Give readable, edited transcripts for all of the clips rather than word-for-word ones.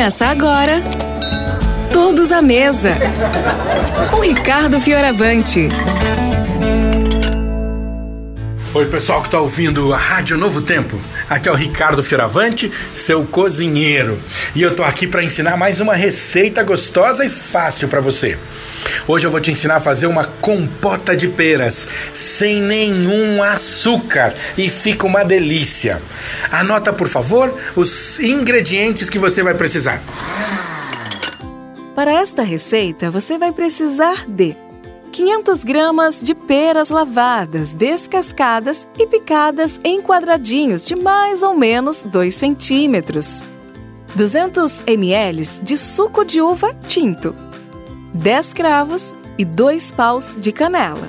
Começa agora, Todos à Mesa, com Ricardo Fioravante. Oi, pessoal que tá ouvindo a Rádio Novo Tempo. Aqui é o Ricardo Fioravante, seu cozinheiro. E eu tô aqui para ensinar mais uma receita gostosa e fácil para você. Hoje eu vou te ensinar a fazer uma compota de peras sem nenhum açúcar e fica uma delícia. Anota, por favor, os ingredientes que você vai precisar. Para esta receita, você vai precisar de 500 gramas de peras lavadas, descascadas e picadas em quadradinhos de mais ou menos 2 centímetros. 200 ml de suco de uva tinto. 10 cravos e 2 paus de canela.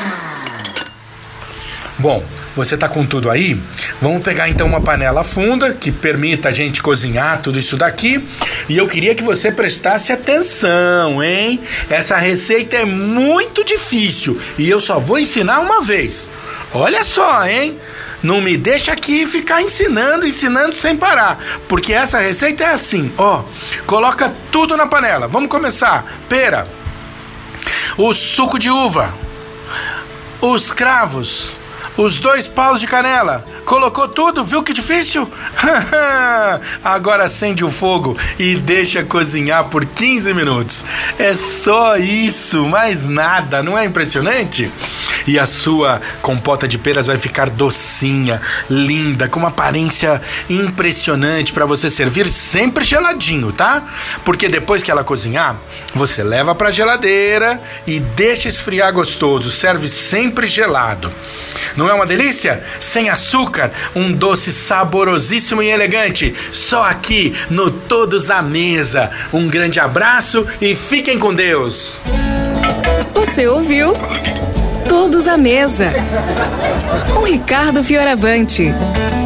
Bom, você tá com tudo aí? Vamos pegar então uma panela funda que permita a gente cozinhar tudo isso daqui. E eu queria que você prestasse atenção, hein? Essa receita é muito difícil e eu só vou ensinar uma vez. Olha só, hein? Não me deixa aqui ficar ensinando sem parar. Porque essa receita é assim, ó. Coloca tudo na panela. Vamos começar. Pera, o suco de uva, os cravos, os 2 paus de canela. Colocou tudo? Viu que difícil? Agora acende o fogo e deixa cozinhar por 15 minutos. É só isso, mais nada. Não é impressionante? E a sua compota de peras vai ficar docinha, linda, com uma aparência impressionante para você servir sempre geladinho, tá? Porque depois que ela cozinhar, você leva para a geladeira e deixa esfriar gostoso. Serve sempre gelado. Não é uma delícia? Sem açúcar, um doce saborosíssimo e elegante. Só aqui no Todos à Mesa. Um grande abraço e fiquem com Deus. Você ouviu? Todos à Mesa, com Ricardo Fioravante.